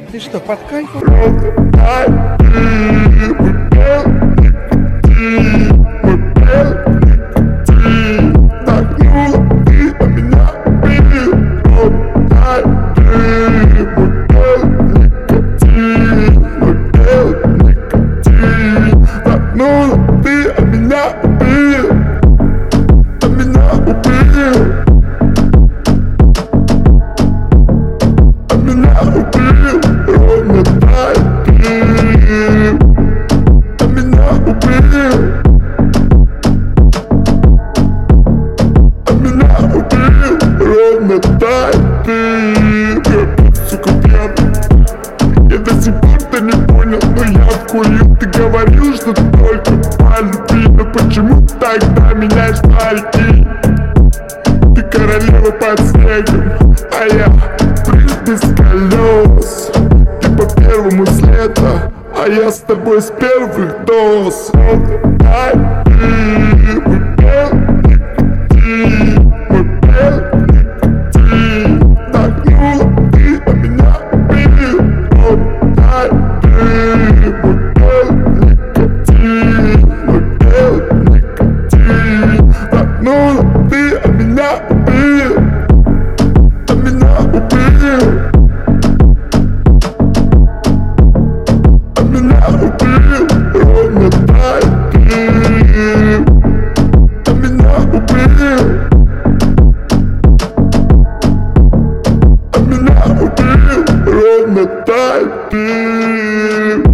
Ты что, под кайфом? Сука, пьяный. Я до сих пор ты не понял, но я вкурил. Ты говорил, что ты только по любви, но почему тогда меняешь парики? Ты королева под снегом, а я принц без колес. Ты по первому с лета, а я с тобой с первых доз. Ровно так ты